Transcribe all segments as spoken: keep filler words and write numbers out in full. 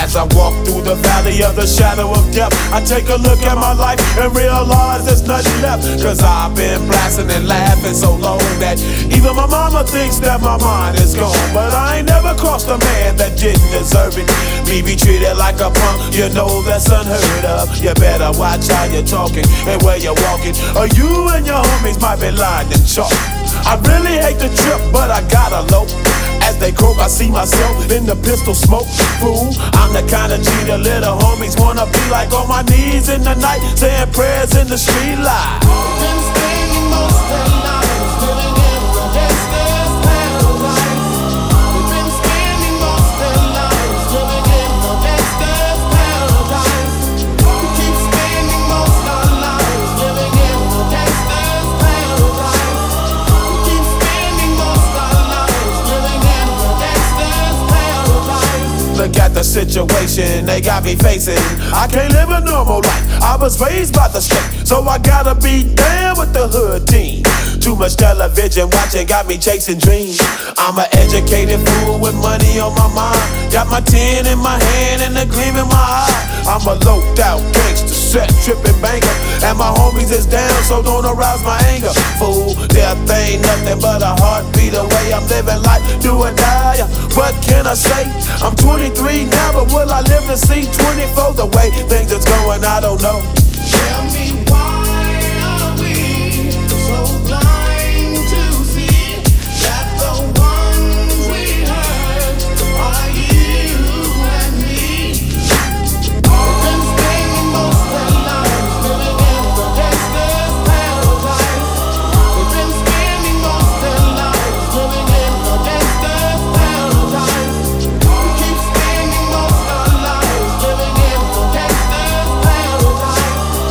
As I walk through the valley of the shadow of death, I take a look at my life and realize there's nothing left. Cause I've been blasting and laughing so long that even my mama thinks that my mind is gone. But I ain't never crossed a man that didn't deserve it. Me be treated like a punk, you know that's unheard of. You better watch how you're talking and where you're walking, or you and your homies might be lying in chalk. I really hate the trip, but I gotta low. As they croak, I see myself in the pistol smoke. Fool, I'm the kind of G the little homies wanna be like, on my knees in the night, saying prayers in the street light. Been spending most of their lives living in the gangster's paradise. We've been spending most of their lives living in the gangster's paradise. We keep spending most of our lives living in the gangster's paradise. We keep spending most of our lives living in the gangster's paradise. Look at the situation they got me facing. I can't live a normal life. I was raised by the state, so I gotta be down with the hood team. Too much television watching got me chasing dreams. I'm an educated fool with money on my mind. Got my tin in my hand and a gleam in my eye. I'm a loped out gangster, set tripping banker, and my homies is down, so don't arouse my anger. Fool, death ain't nothing but a heartbeat away. I'm living life, do or die. What can I say? I'm twenty-three now, but will I live to see twenty-four? The way things is going, I don't know. Tell me, why are we so blind to see that the ones we hurt are you and me? We've been spending most of our lives living in the gangster's paradise. We've been spending most of our lives living in the gangster's paradise. We keep spending most of our lives living in the gangster's paradise.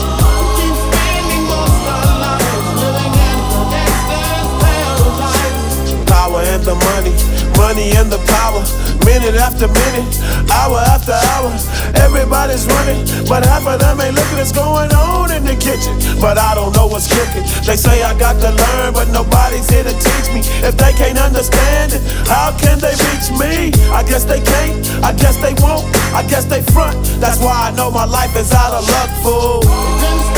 Power and the money, money and the power. Minute after minute, hour after hour, everybody's running, but half of them ain't looking what's going on in the kitchen. But I don't know what's cooking. They say I got to learn, but nobody's here to teach me. If they can't understand it, how can they reach me? I guess they can't, I guess they won't, I guess they front. That's why I know my life is out of luck, fool.